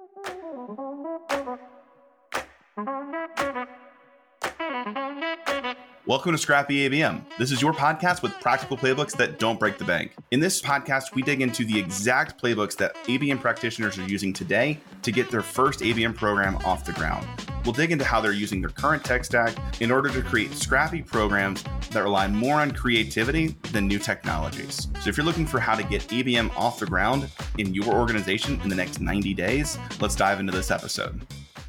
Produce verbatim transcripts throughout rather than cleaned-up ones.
Welcome to Scrappy A B M. This is your podcast with practical playbooks that don't break the bank. In this podcast, we dig into the exact playbooks that A B M practitioners are using today to get their first A B M program off the ground. We'll dig into how they're using their current tech stack in order to create scrappy programs that rely more on creativity than new technologies. So if you're looking for how to get A B M off the ground in your organization in the next ninety days, let's dive into this episode.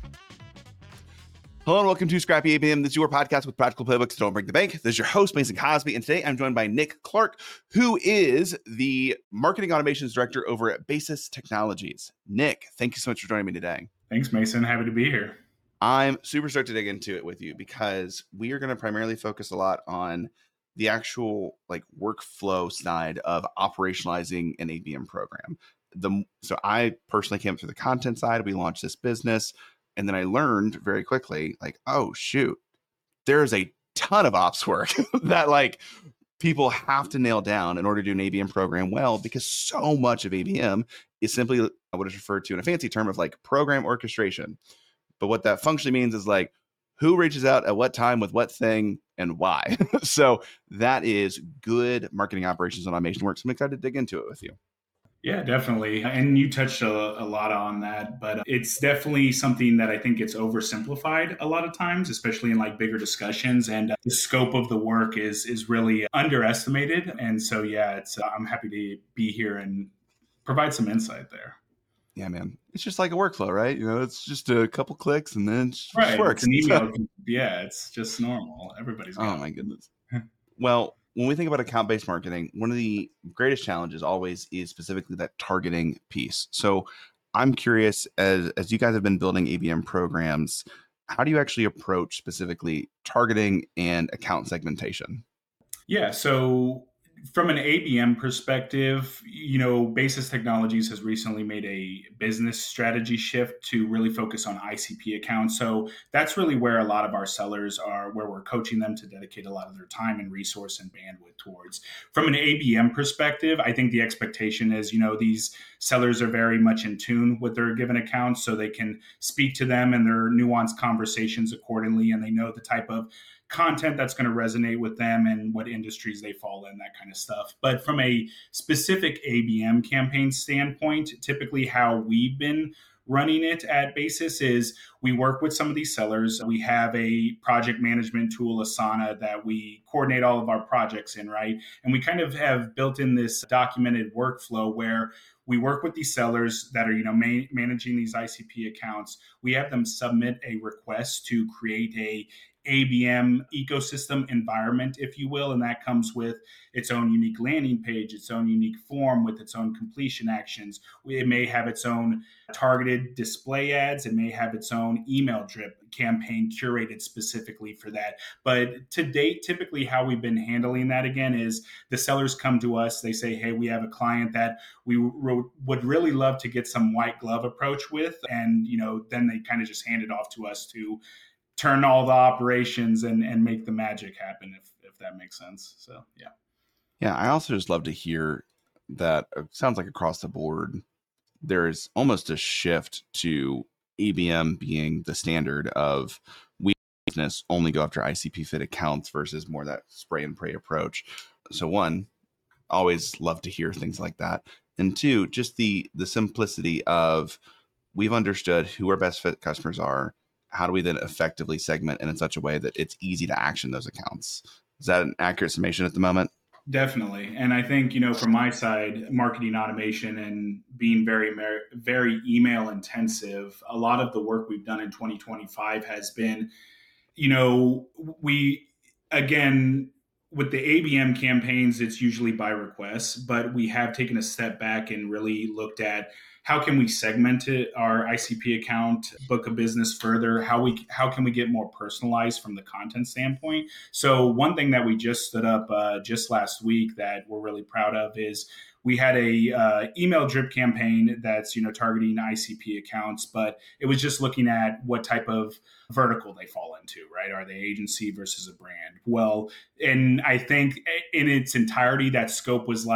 Hello and welcome to Scrappy A B M. This is your podcast with practical playbooks that don't break the bank. This is your host, Mason Cosby, and today I'm joined by Nick Clark, who is the Marketing Automations Director over at Basis Technologies. Nick, thank you so much for joining me today. Thanks, Mason. Happy to be here. I'm super stoked to dig into it with you because we are going to primarily focus a lot on the actual like workflow side of operationalizing an A B M program. The, so I personally came through the content side. We launched this business. And then I learned very quickly, like, oh, shoot, there's a ton of ops work that like people have to nail down in order to do an A B M program well, because so much of A B M is simply what is referred to in a fancy term of like program orchestration. But what that functionally means is like who reaches out at what time with what thing and why. So that is good marketing operations and automation work. So I'm excited to dig into it with you. Yeah, definitely. And you touched a, a lot on that, but it's definitely something that I think gets oversimplified a lot of times, especially in like bigger discussions. And the scope of the work is is really underestimated. And so, yeah, it's uh, I'm happy to be here and provide some insight there. Yeah, man. It's just like a workflow, right? You know, it's just a couple clicks and then it just right. works. It's an email. Yeah, it's just normal. Everybody's got Oh, my goodness. Well, when we think about account-based marketing, one of the greatest challenges always is specifically that targeting piece. So I'm curious, as, as you guys have been building A B M programs, how do you actually approach specifically targeting and account segmentation? Yeah, so from an A B M perspective, you know, Basis Technologies has recently made a business strategy shift to really focus on I C P accounts. So that's really where a lot of our sellers are, where we're coaching them to dedicate a lot of their time and resource and bandwidth towards. From an A B M perspective, I think the expectation is, you know, these sellers are very much in tune with their given accounts, so they can speak to them and their nuanced conversations accordingly, and they know the type of content that's going to resonate with them and what industries they fall in, that kind of stuff. But from a specific A B M campaign standpoint, typically how we've been running it at Basis is we work with some of these sellers. We have a project management tool, Asana, that we coordinate all of our projects in, right? And we kind of have built in this documented workflow where we work with these sellers that are, you know, ma- managing these I C P accounts. We have them submit a request to create a A B M ecosystem environment, if you will, and that comes with its own unique landing page, its own unique form with its own completion actions. It may have its own targeted display ads. It may have its own email drip campaign curated specifically for that. But to date, typically how we've been handling that again is the sellers come to us. They say, hey, we have a client that we re- would really love to get some white glove approach with. And, you know, then they kind of just hand it off to us to turn all the operations and, and make the magic happen, if if that makes sense. So, yeah. Yeah, I also just love to hear that it sounds like across the board, there's almost a shift to A B M being the standard of we business only go after I C P fit accounts versus more that spray and pray approach. So one, always love to hear things like that. And two, just the the simplicity of we've understood who our best fit customers are. How do we then effectively segment in such a way that it's easy to action those accounts? Is that an accurate summation at the moment? Definitely. And I think, you know, from my side, marketing automation and being very, very email intensive, a lot of the work we've done in twenty twenty-five has been, you know, we, again, with the A B M campaigns, it's usually by request, but we have taken a step back and really looked at how can we segment it, our I C P account, book of business further? How we how can we get more personalized from the content standpoint? So one thing that we just stood up uh, just last week that we're really proud of is we had a uh, email drip campaign that's, you know, targeting I C P accounts, but it was just looking at what type of vertical they fall into, right? Are they agency versus a brand? Well, and I think in its entirety, that scope was like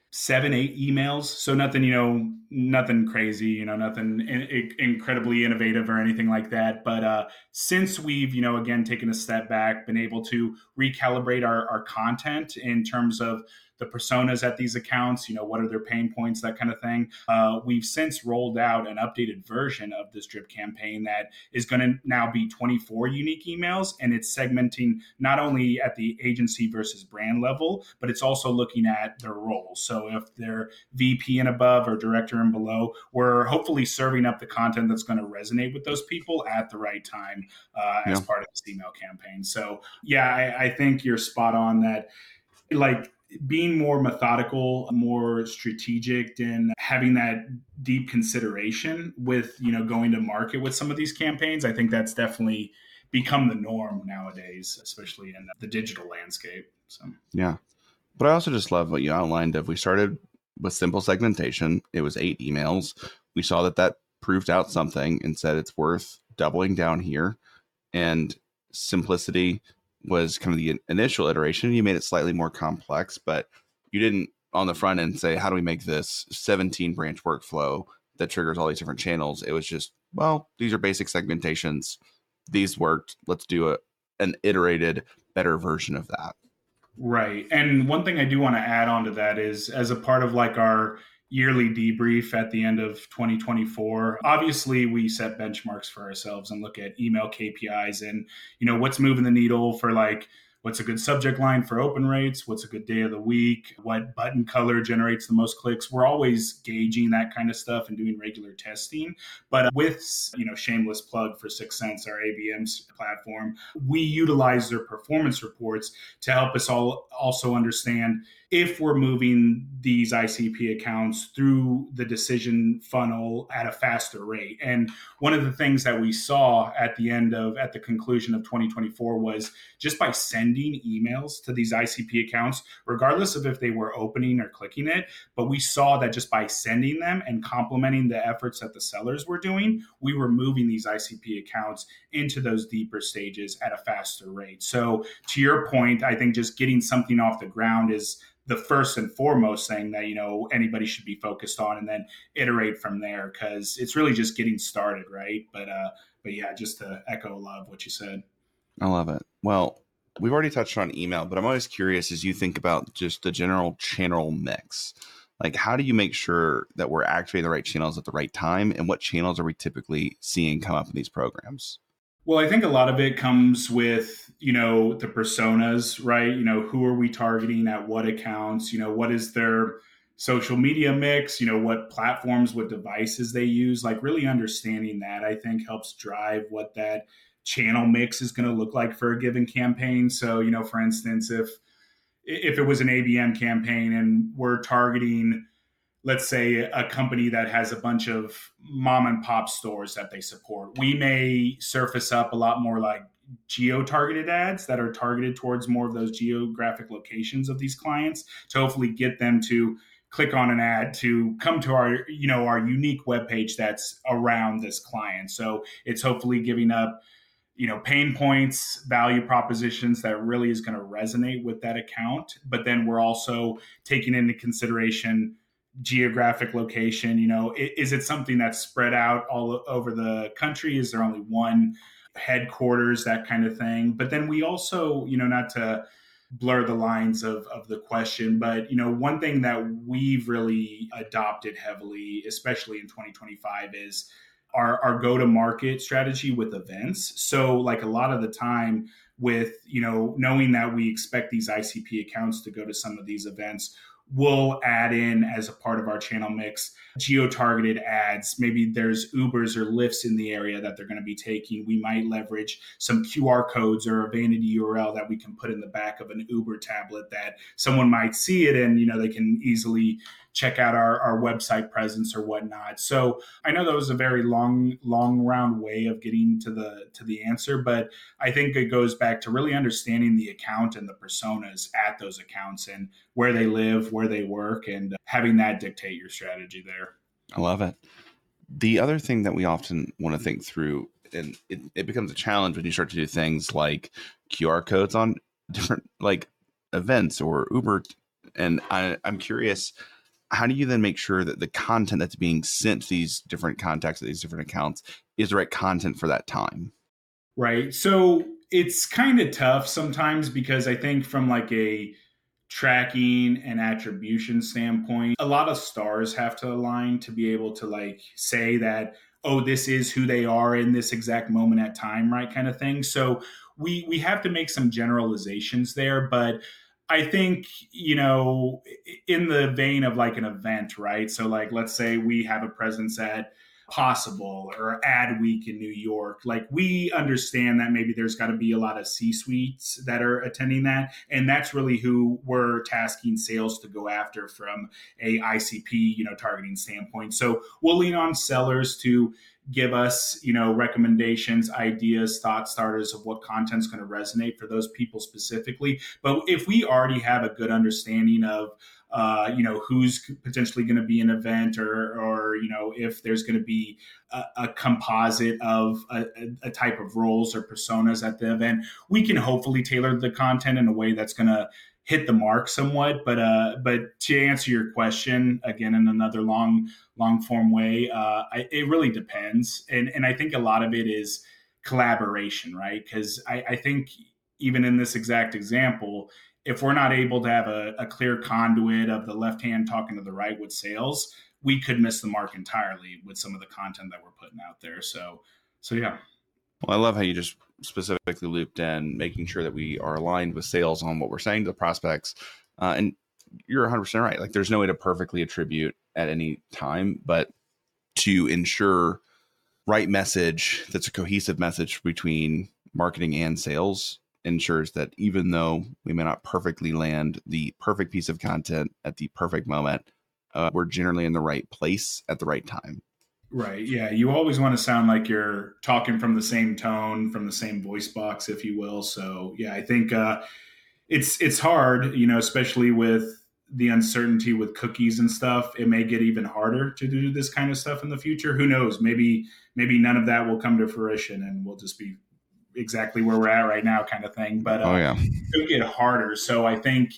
seven, eight emails. So nothing, you know, nothing crazy, you know, nothing in, in, incredibly innovative or anything like that. But uh, since we've, you know, again, taken a step back, been able to recalibrate our, our content in terms of the personas at these accounts, you know, what are their pain points, that kind of thing. Uh, we've since rolled out an updated version of this drip campaign that is going to now be twenty-four unique emails, and it's segmenting not only at the agency versus brand level, but it's also looking at their roles. So if they're V P and above or director and below, we're hopefully serving up the content that's going to resonate with those people at the right time uh, as Yeah. part of this email campaign. So yeah, I, I think you're spot on that. Like, being more methodical, more strategic, and having that deep consideration with, you know, going to market with some of these campaigns, I think that's definitely become the norm nowadays, especially in the digital landscape. So Yeah. But I also just love what you outlined of we started with simple segmentation. It was eight emails. We saw that that proved out something and said it's worth doubling down here. And simplicity was kind of the initial iteration. You made it slightly more complex, but you didn't on the front end say, how do we make this seventeen branch workflow that triggers all these different channels? It was just, well, these are basic segmentations. These worked. Let's do a, an iterated, better version of that. Right. And one thing I do want to add on to that is, as a part of like our yearly debrief at the end of twenty twenty-four, obviously we set benchmarks for ourselves and look at email K P Is and, you know, what's moving the needle for like, what's a good subject line for open rates? What's a good day of the week? What button color generates the most clicks? We're always gauging that kind of stuff and doing regular testing. But with, you know, shameless plug for Six Sense, our A B M platform, we utilize their performance reports to help us all also understand if we're moving these I C P accounts through the decision funnel at a faster rate. And one of the things that we saw at the end of, at the conclusion of twenty twenty-four was just by sending emails to these I C P accounts, regardless of if they were opening or clicking it, but we saw that just by sending them and complementing the efforts that the sellers were doing, we were moving these I C P accounts into those deeper stages at a faster rate. So to your point, I think just getting something off the ground is the first and foremost thing that, you know, anybody should be focused on, and then iterate from there, because it's really just getting started, right? But uh, but yeah, just to echo a lot of what you said. I love it. Well, we've already touched on email, but I'm always curious as you think about just the general channel mix. Like, how do you make sure that we're activating the right channels at the right time, and what channels are we typically seeing come up in these programs? Well, I think a lot of it comes with, you know, the personas, right? You know, who are we targeting at what accounts? You know, what is their social media mix? You know, what platforms, what devices they use? Like, really understanding that, I think, helps drive what that channel mix is going to look like for a given campaign. So, you know, for instance, if if it was an A B M campaign and we're targeting, let's say, a company that has a bunch of mom and pop stores that they support, we may surface up a lot more like geo-targeted ads that are targeted towards more of those geographic locations of these clients to hopefully get them to click on an ad to come to our, you know, our unique webpage that's around this client. So it's hopefully giving up, you know, pain points, value propositions that really is going to resonate with that account. But then we're also taking into consideration geographic location. You know, is it something that's spread out all over the country? Is there only one headquarters, that kind of thing? But then we also, you know, not to blur the lines of, of the question, but, you know, one thing that we've really adopted heavily, especially in twenty twenty-five, is our, our go-to-market strategy with events. So like a lot of the time with, you know, knowing that we expect these I C P accounts to go to some of these events, we'll add in as a part of our channel mix geo-targeted ads. Maybe there's Ubers or Lyfts in the area that they're going to be taking. We might leverage some Q R codes or a vanity U R L that we can put in the back of an Uber tablet that someone might see it and, you know, they can easily check out our, our website presence or whatnot. So I know that was a very long, long round way of getting to the to the answer, but I think it goes back to really understanding the account and the personas at those accounts and where they live, where they work, and having that dictate your strategy there. I love it. The other thing that we often want to think through, and it, it becomes a challenge when you start to do things like Q R codes on different like events or Uber. And I, I'm curious, how do you then make sure that the content that's being sent to these different contacts, these different accounts, is the right content for that time? Right. So it's kind of tough sometimes because I think from like a tracking and attribution standpoint, a lot of stars have to align to be able to like say that, oh, this is who they are in this exact moment at time, right? Kind of thing. So we we have to make some generalizations there, but I think, you know, in the vein of like an event, right? So like let's say we have a presence at Possible or Ad Week in New York. Like we understand that maybe there's got to be a lot of C-suites that are attending that, and that's really who we're tasking sales to go after from a I C P, you know, targeting standpoint. So we'll lean on sellers to give us, you know, recommendations, ideas, thought starters of what content's going to resonate for those people specifically. But if we already have a good understanding of uh, you know, who's potentially going to be an event, or, or, you know, if there's going to be a, a composite of a, a type of roles or personas at the event, we can hopefully tailor the content in a way that's going to hit the mark somewhat. But, uh, but to answer your question again, in another long, long form way, uh, I, it really depends. And, and I think a lot of it is collaboration, right? Because I, I think even in this exact example, if we're not able to have a, a clear conduit of the left hand talking to the right with sales, we could miss the mark entirely with some of the content that we're putting out there. So, so yeah. Well, I love how you just specifically looped in making sure that we are aligned with sales on what we're saying to the prospects. Uh, and you're one hundred percent right. Like there's no way to perfectly attribute at any time, but to ensure right message that's a cohesive message between marketing and sales ensures that even though we may not perfectly land the perfect piece of content at the perfect moment, uh, we're generally in the right place at the right time. Right. Yeah. You always want to sound like you're talking from the same tone, from the same voice box, if you will. So yeah, I think uh, it's it's hard, you know, especially with the uncertainty with cookies and stuff. It may get even harder to do this kind of stuff in the future. Who knows? Maybe maybe none of that will come to fruition, and we'll just be exactly where we're at right now, kind of thing. But uh, oh yeah, it'll get harder. So I think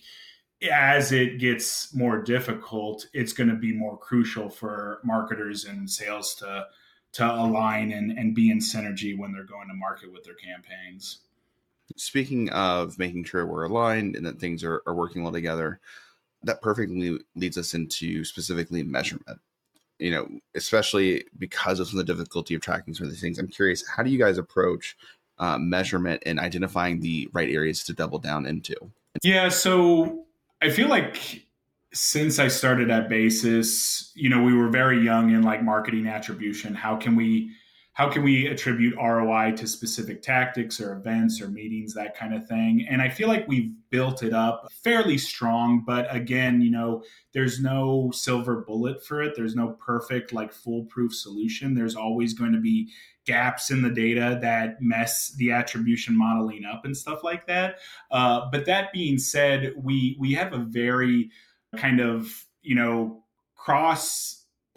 as it gets more difficult, it's going to be more crucial for marketers and sales to to align and, and be in synergy when they're going to market with their campaigns. Speaking of making sure we're aligned and that things are, are working well together, that perfectly leads us into specifically measurement. You know, especially because of some of the difficulty of tracking some of these things. I'm curious, how do you guys approach uh, measurement and identifying the right areas to double down into? Yeah, so I feel like since I started at Basis, you know, we were very young in like marketing attribution. How can we how can we attribute R O I to specific tactics or events or meetings, that kind of thing? And I feel like we've built it up fairly strong, but again, you know, there's no silver bullet for it. There's no perfect like foolproof solution. There's always going to be gaps in the data that mess the attribution modeling up and stuff like that. Uh, but that being said, we we have a very kind of, you know, cross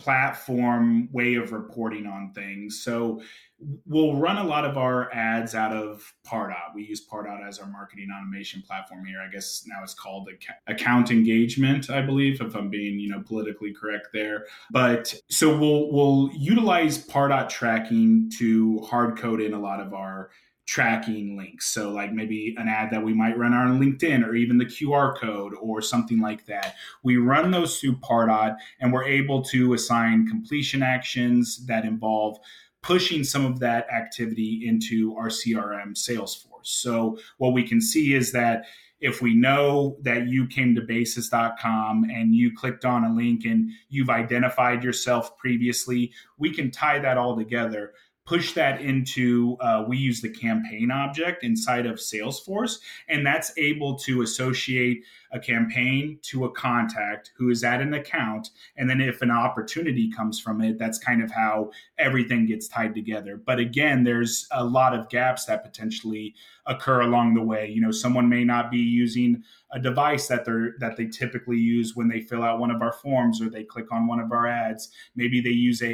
platform way of reporting on things. So we'll run a lot of our ads out of Pardot. We use Pardot as our marketing automation platform here. I guess now it's called Account Engagement, I believe, if I'm being, you know, politically correct there. But so we'll we'll utilize Pardot tracking to hard code in a lot of our tracking links. So like maybe an ad that we might run on LinkedIn, or even the Q R code or something like that. We run those through Pardot, and we're able to assign completion actions that involve pushing some of that activity into our C R M Salesforce. So what we can see is that if we know that you came to basis dot com and you clicked on a link and you've identified yourself previously, we can tie that all together, push that into, uh, we use the campaign object inside of Salesforce, and that's able to associate a campaign to a contact who is at an account. And then if an opportunity comes from it, that's kind of how everything gets tied together. But again, there's a lot of gaps that potentially occur along the way. You know, someone may not be using a device that they're that they typically use when they fill out one of our forms or they click on one of our ads. Maybe they use a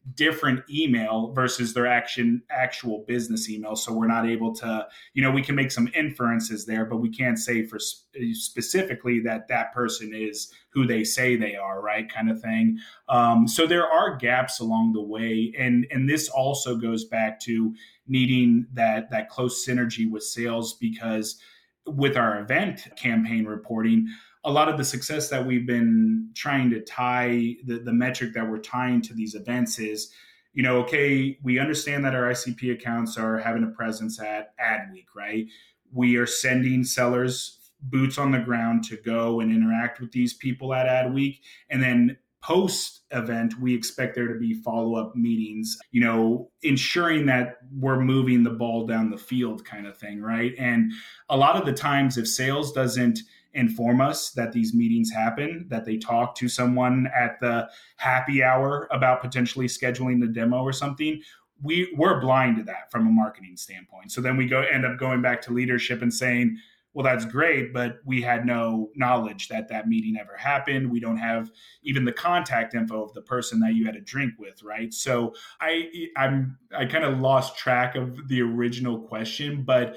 different email versus their action actual business email. So we're not able to, you know, we can make some inferences there, but we can't say for sp- specifically that that person is who they say they are, right? Kind of thing. Um, so there are gaps along the way, and and this also goes back to needing that that close synergy with sales, because with our event campaign reporting, a lot of the success that we've been trying to tie the, the metric that we're tying to these events is, you know, okay, we understand that our I C P accounts are having a presence at Adweek, right? We are sending sellers boots on the ground to go and interact with these people at Adweek. And then post event, we expect there to be follow-up meetings, you know, ensuring that we're moving the ball down the field kind of thing, right? And a lot of the times, if sales doesn't inform us that these meetings happen, that they talk to someone at the happy hour about potentially scheduling the demo or something, we, we're blind to that from a marketing standpoint. So then we go end up going back to leadership and saying, well, that's great, but we had no knowledge that that meeting ever happened. We don't have even the contact info of the person that you had a drink with, right? So I I'm I kind of lost track of the original question, but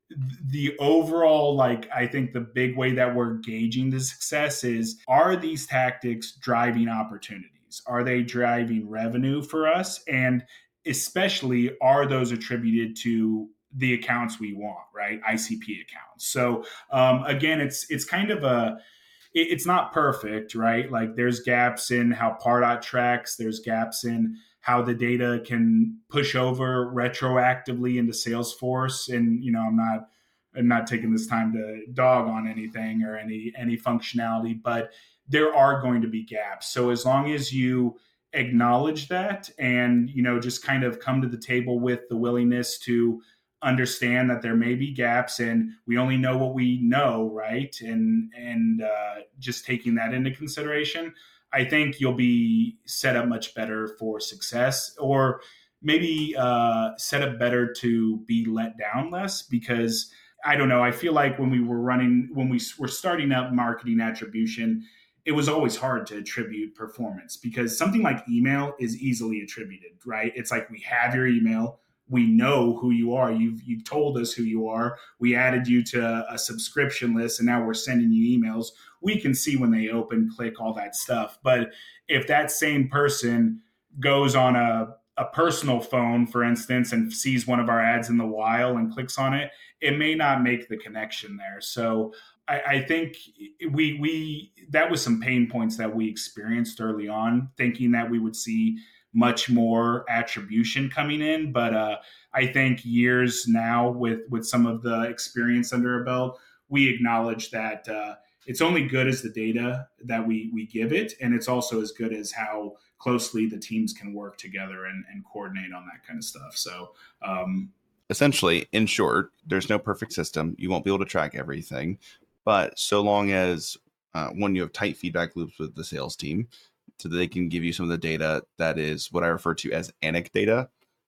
the overall, like, I think the big way that we're gauging the success is, are these tactics driving opportunities? Are they driving revenue for us? And especially, are those attributed to the accounts we want, right? I C P accounts. So um, again, it's it's kind of a, it, it's not perfect, right? Like there's gaps in how Pardot tracks. There's gaps in how the data can push over retroactively into Salesforce. And, you know, I'm not, I'm not taking this time to dog on anything or any, any functionality, but there are going to be gaps. So as long as you acknowledge that and, you know, just kind of come to the table with the willingness to understand that there may be gaps and we only know what we know, right? And, and uh, just taking that into consideration, I think you'll be set up much better for success, or maybe uh, set up better to be let down less. Because I don't know, I feel like when we were running, when we were starting up marketing attribution, it was always hard to attribute performance, because something like email is easily attributed, right? It's like, we have your email. We know who you are. You've you've told us who you are. We added you to a subscription list, and now we're sending you emails. We can see when they open, click, all that stuff. But if that same person goes on a, a personal phone, for instance, and sees one of our ads in the wild and clicks on it, it may not make the connection there. So I, I think we we that was some pain points that we experienced early on, thinking that we would see much more attribution coming in. But uh, I think years now, with with some of the experience under our belt, we acknowledge that uh, it's only good as the data that we we give it, and it's also as good as how closely the teams can work together and, and coordinate on that kind of stuff. So um, essentially, in short, there's no perfect system. You won't be able to track everything, but so long as uh, one, you have tight feedback loops with the sales team, so that they can give you some of the data that is what I refer to as anecdata.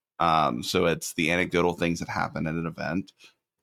Um, so it's the anecdotal things that happen at an event.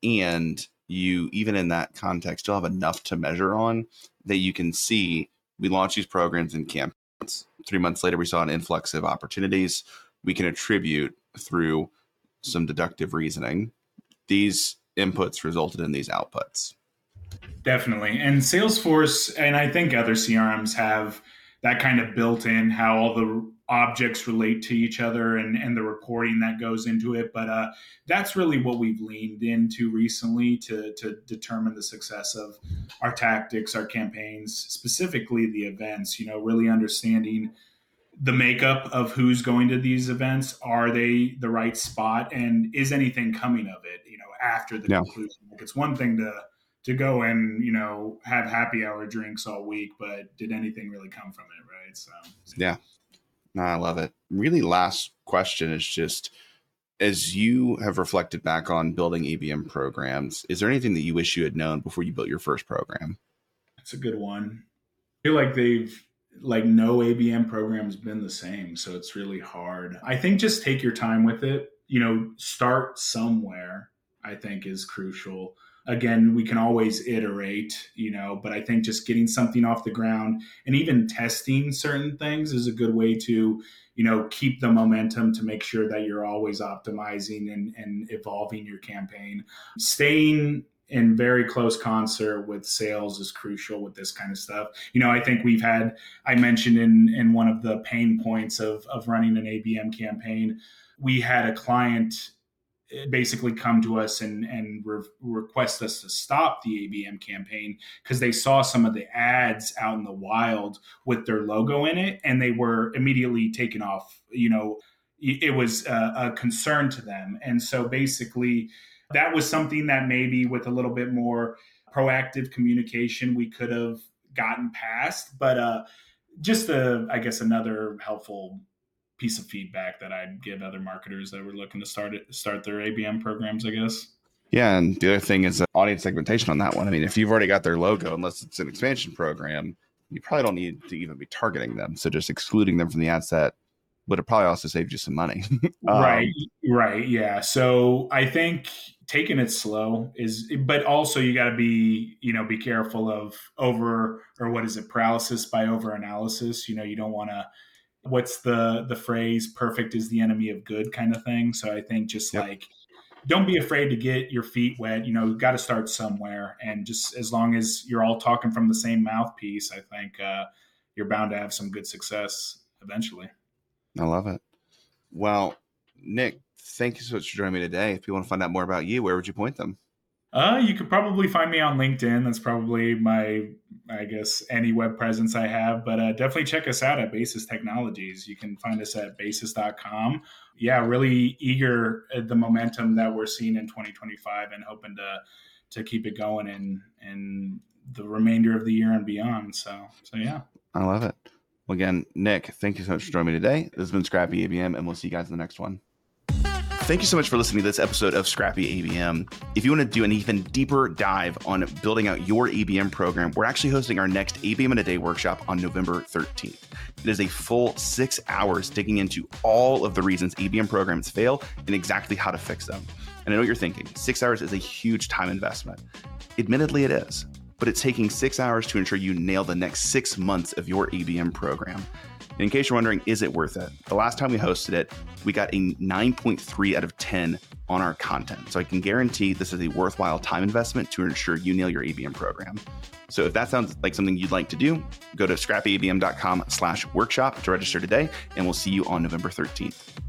And you, even in that context, still have enough to measure on that you can see, we launch these programs in campaigns. Three months later, we saw an influx of opportunities. We can attribute through some deductive reasoning. These inputs resulted in these outputs. Definitely. And Salesforce, and I think other C R Ms have that kind of built in, how all the objects relate to each other and, and the reporting that goes into it. But uh, that's really what we've leaned into recently to, to determine the success of our tactics, our campaigns, specifically the events, you know, really understanding the makeup of who's going to these events. Are they the right spot? And is anything coming of it, you know, after the Yeah. conclusion? Like, it's one thing to to go and, you know, have happy hour drinks all week, but did anything really come from it, right? So yeah, no, I love it. Really, last question is just, as you have reflected back on building A B M programs, is there anything that you wish you had known before you built your first program? that's a good one. I feel like they've like no A B M program's been the same, so it's really hard. I think just take your time with it. You know, start somewhere, I think, is crucial. again, we can always iterate, you know, but I think just getting something off the ground and even testing certain things is a good way to, you know, keep the momentum to make sure that you're always optimizing and, and evolving your campaign. Staying in very close concert with sales is crucial with this kind of stuff. You know, I think we've had, I mentioned in, in one of the pain points of, of running an A B M campaign, we had a client basically come to us and, and re- request us to stop the A B M campaign because they saw some of the ads out in the wild with their logo in it, and they were immediately taken off. You know, it was a, a concern to them. And so basically that was something that maybe with a little bit more proactive communication, we could have gotten past, but uh, just a, I guess, another helpful piece of feedback that I'd give other marketers that were looking to start it, start their A B M programs, I guess. Yeah. And the other thing is uh, audience segmentation on that one. I mean, if you've already got their logo, unless it's an expansion program, you probably don't need to even be targeting them. So just excluding them from the ad set would have probably also saved you some money. um, right. Right. Yeah. So I think taking it slow is, but also you got to be, you know, be careful of over, or what is it, paralysis by over analysis. You know, you don't want to, what's the the phrase, perfect is the enemy of good kind of thing. So I think just yep. like, don't be afraid to get your feet wet. You know, you've got to start somewhere. And just as long as you're all talking from the same mouthpiece, I think uh, you're bound to have some good success eventually. I love it. Well, Nick, thank you so much for joining me today. If you want to find out more about you, where would you point them? Uh, you could probably find me on LinkedIn. That's probably my, I guess, any web presence I have. But uh, definitely check us out at Basis Technologies. You can find us at basis dot com. Yeah, really eager at the momentum that we're seeing in twenty twenty-five and hoping to to keep it going in, in the remainder of the year and beyond. So, so yeah. I love it. Well, again, Nick, thank you so much for joining me today. This has been Scrappy A B M, and we'll see you guys in the next one. Thank you so much for listening to this episode of Scrappy A B M. If you want to do an even deeper dive on building out your A B M program, we're actually hosting our next A B M in a Day workshop on November thirteenth. It is a full six hours digging into all of the reasons A B M programs fail and exactly how to fix them. And I know what you're thinking, six hours is a huge time investment. Admittedly, it is, but it's taking six hours to ensure you nail the next six months of your A B M program. And in case you're wondering, is it worth it? The last time we hosted it, we got a nine point three out of ten on our content. So I can guarantee this is a worthwhile time investment to ensure you nail your A B M program. So if that sounds like something you'd like to do, go to scrappy a b m dot com slash workshop to register today, and we'll see you on November thirteenth.